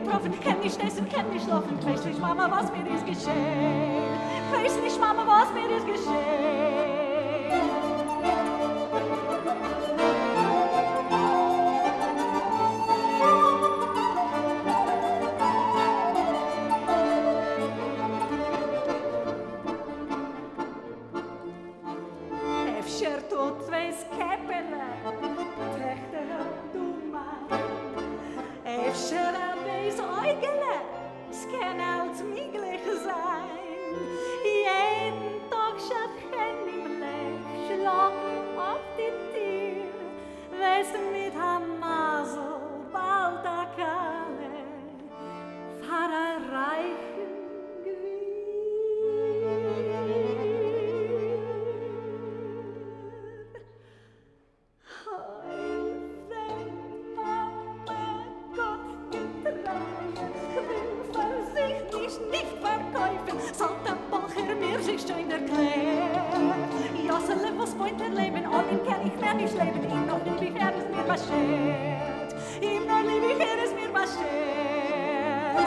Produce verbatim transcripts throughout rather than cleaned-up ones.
getroffen, kenn nicht essen, kenn nicht schlafen, weiß nicht, Mama, was mir ist geschehen. Weiß nicht, Mama, was mir ist geschehen. Efter tot twee skeppele, Töchter, du mein. Efter an wees Eugele, sken als miglich sein. Jeden Tag schaut Chen im Blech, schlagen auf die Tür, weißt mit Hamasel, bald a Kalle, fahr a reichen was wollt ihr leben? An ihm kann ich mehr nicht leben. Ihm noch lieb ich, er ist mir beschert. Ihm noch lieb ich, er ist mir beschert.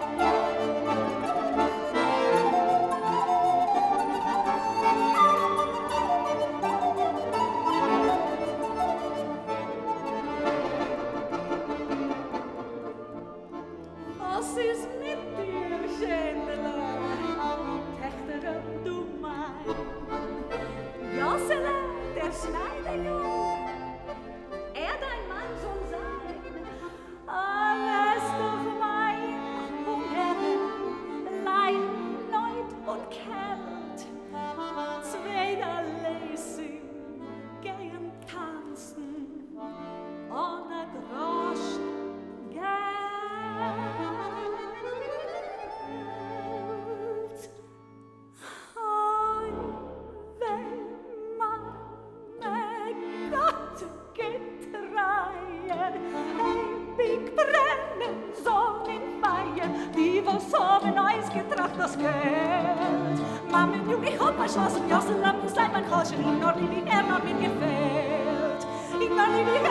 Was ist mit dir, Schändele? Töchter, du mein. Jossele, der Schneiderjung, er dein Mann soll sein, alles doch mein Hunger, Leid, Neud und Kält, zweiter Lesen, gehen tanzen, ohne Grosch, Geld. Die was haben eins getracht das Geld. Mama, du, ich hab mein Schloss und Jossel, lass uns sein mein Koschen. Ihm noch lieb ich, er noch mir gefällt. Ihm noch lieb ich,